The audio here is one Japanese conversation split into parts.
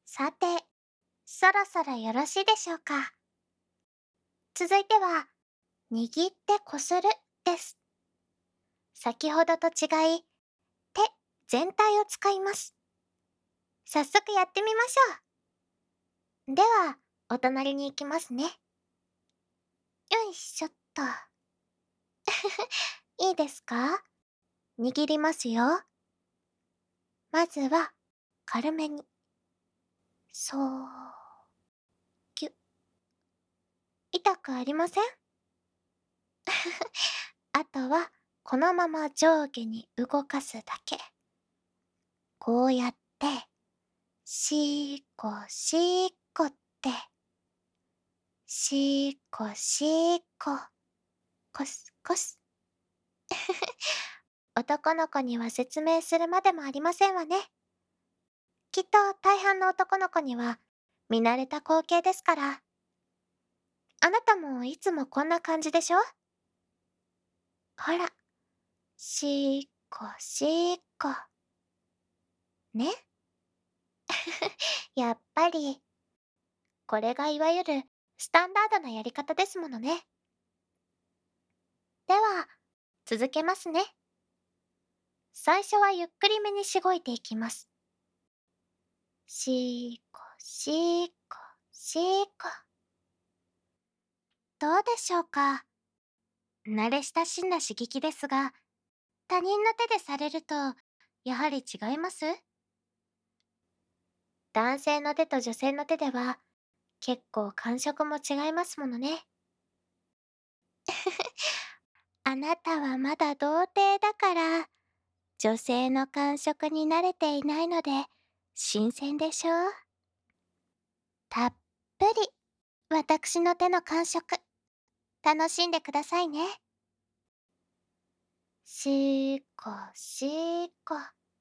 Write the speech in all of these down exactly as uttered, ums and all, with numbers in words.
さて、そろそろよろしいでしょうか。続いては、握ってこするです。先ほどと違い、手全体を使います。早速やってみましょう。では、お隣に行きますね。よいしょっと。いいですか？握りますよ。まずは、軽めに。そう。ぎゅ。痛くありません？あとは、このまま上下に動かすだけ。こうやって、しーこしーこって、しーこしーこ、こすこす。男の子には説明するまでもありませんわね。きっと大半の男の子には見慣れた光景ですから。あなたもいつもこんな感じでしょ？ほら、しーこしーこ。ね？やっぱり、これがいわゆるスタンダードなやり方ですものね。では、続けますね。最初はゆっくりめにしごいていきます。しーこしーこしーこ。どうでしょうか？慣れ親しんだ刺激ですが、他人の手でされると、やはり違います？男性の手と女性の手では、結構感触も違いますものね。あなたはまだ童貞だから、女性の感触に慣れていないので、新鮮でしょ？たっぷり、私の手の感触、楽しんでくださいね。しーこしーこ。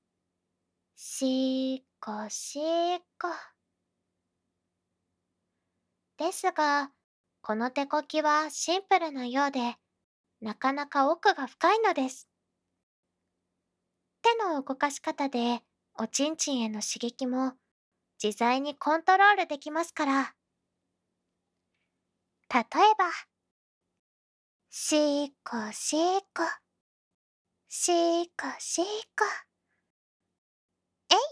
しーこしーこ。ですが、この手こきはシンプルなようで、なかなか奥が深いのです。手の動かし方で、おちんちんへの刺激も自在にコントロールできますから。例えば、しーこしーこ。しーこしーこ。えい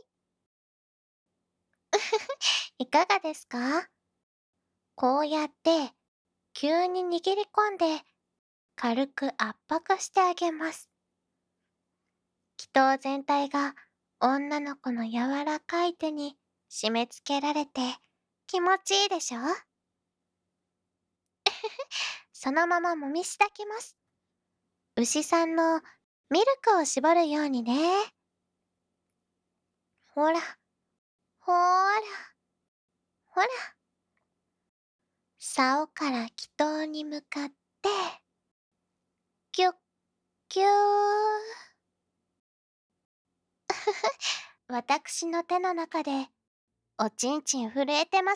いかがですか？こうやって、急に握り込んで、軽く圧迫してあげます。気筒全体が女の子の柔らかい手に締め付けられて気持ちいいでしょ？そのまま揉みしだきます。牛さんのミルクを絞るようにね。ほら、ほーら、ほら。竿から気筒に向かって、キュッキュー。私の手の中でおちんちん震えてます。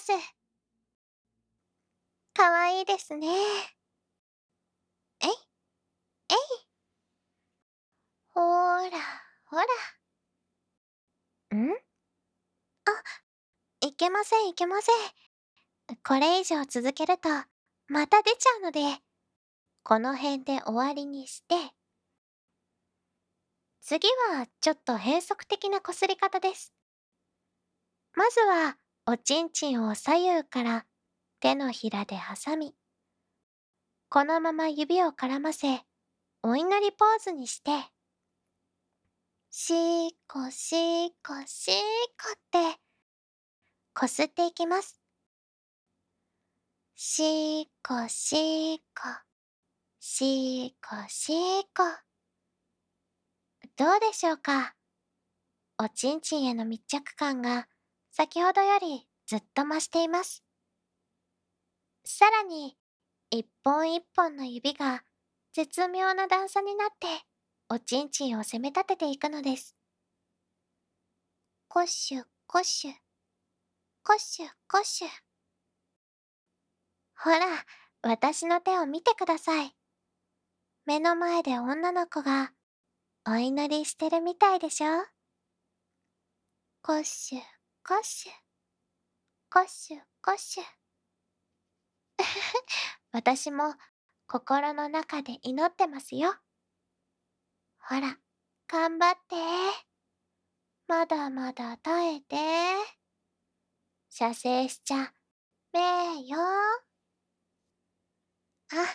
かわいいですね。えい、えい。ほーら、ほら。ん？いけませんいけません。これ以上続けると、また出ちゃうので、この辺で終わりにして、次はちょっと変則的なこすり方です。まずは、おちんちんを左右から手のひらで挟み、このまま指を絡ませ、お祈りポーズにして、しーこしーこしーこって、こすっていきます。しーこしーこ、しーこしーこ。どうでしょうか？おちんちんへの密着感が先ほどよりずっと増しています。さらに、一本一本の指が絶妙な段差になっておちんちんを攻め立てていくのです。コッシュコッシュ、コッシュコッシュ。ほら、私の手を見てください。目の前で女の子がお祈りしてるみたいでしょ？コッシュコッシュ。 コッシュコッシュ。私も心の中で祈ってますよ。ほら、頑張って。まだまだ耐えて。射精しちゃめーよ。あ、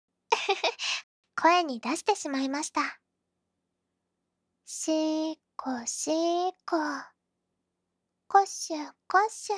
声に出してしまいました。しーこしーこ。コッシュコッシ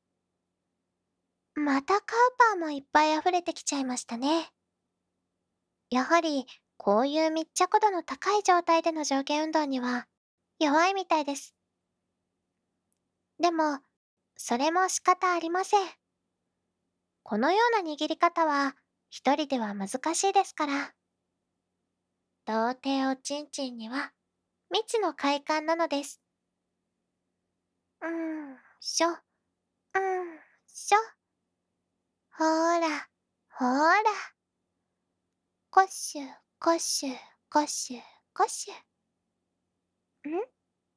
ュ。またカウパーもいっぱい溢れてきちゃいましたね。やはり、こういう密着度の高い状態での上下運動には弱いみたいです。でも、それも仕方ありません。このような握り方は一人では難しいですから。童貞おちんちんには未知の快感なのです。うーん、しょ、うーん、しょ。ほーら、ほーら。コッシュ、コッシュ、コッシュ、コッシュ。ん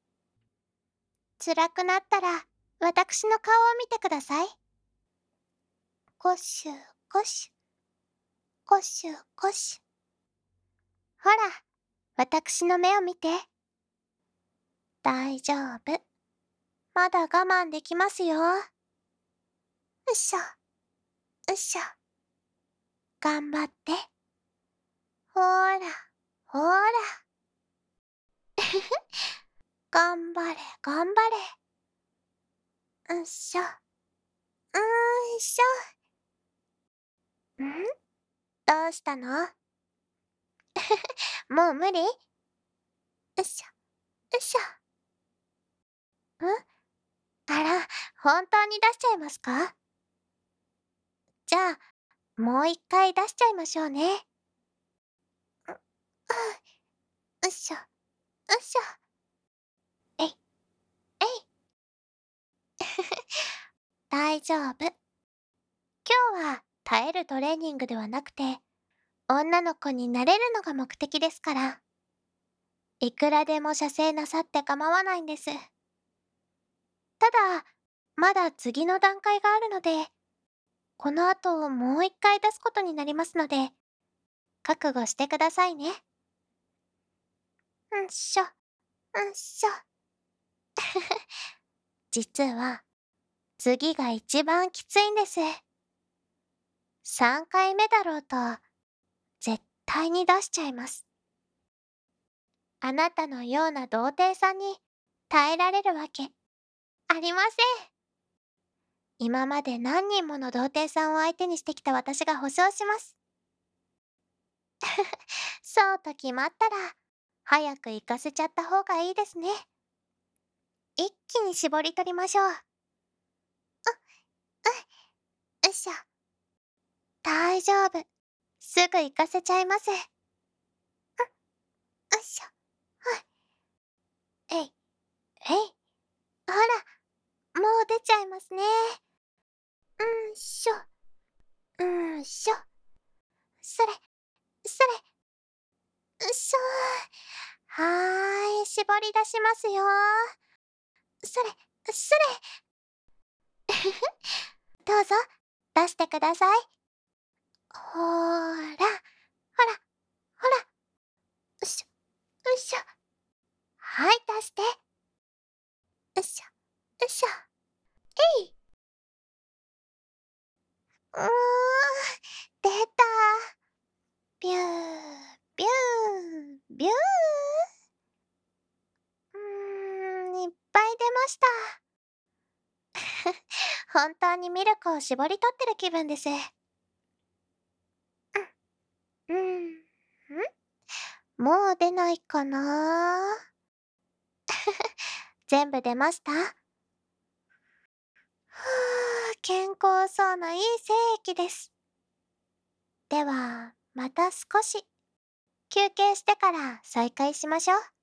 辛くなったら、私の顔を見てください。コッシュ、コッシュ、コッシュ、コッシュ。ほら、私の目を見て。大丈夫。まだ我慢できますよ。うっしょ、うっしょ。頑張って。ほーら、ほーら。頑張れ、頑張れ。うっしょ、うーんしょ。んどうしたの？もう無理？うっしょ、うっしょ。んあら、本当に出しちゃいますか？じゃあ、もう一回出しちゃいましょうね。う、ううっしょ、うっしょ。えい、えい。大丈夫。今日は耐えるトレーニングではなくて、女の子になれるのが目的ですから。いくらでも射精なさって構わないんです。ただ、まだ次の段階があるので、この後もう一回出すことになりますので、覚悟してくださいね。うんしょ、うんしょ。実は、次が一番きついんです。さんかいめだろうと、絶対に出しちゃいます。あなたのような童貞さんに耐えられるわけありません。今まで何人もの童貞さんを相手にしてきた私が保証します。そうと決まったら、早く行かせちゃった方がいいですね。一気に絞り取りましょう。う、う、うっしょ。大丈夫。すぐ行かせちゃいます。う、うっしょ。はい。えい、えい。ほら、もう出ちゃいますね。うんしょ。うんしょ。それ、それ。うっしょー。はーい、絞り出しますよー。それ、それ。どうぞ、出してください。ほーら、ほら、ほら。うっしょ、うっしょ。はい、出して。うっしょ、うっしょ。えい。うーん、出た。ビュー、ビュー、ビュー。うーん、いっぱい出ました。本当にミルクを絞り取ってる気分です。うん、うん、んもう出ないかな。全部出ました？はあ、健康そうないい精液です。では、また少し休憩してから再開しましょう。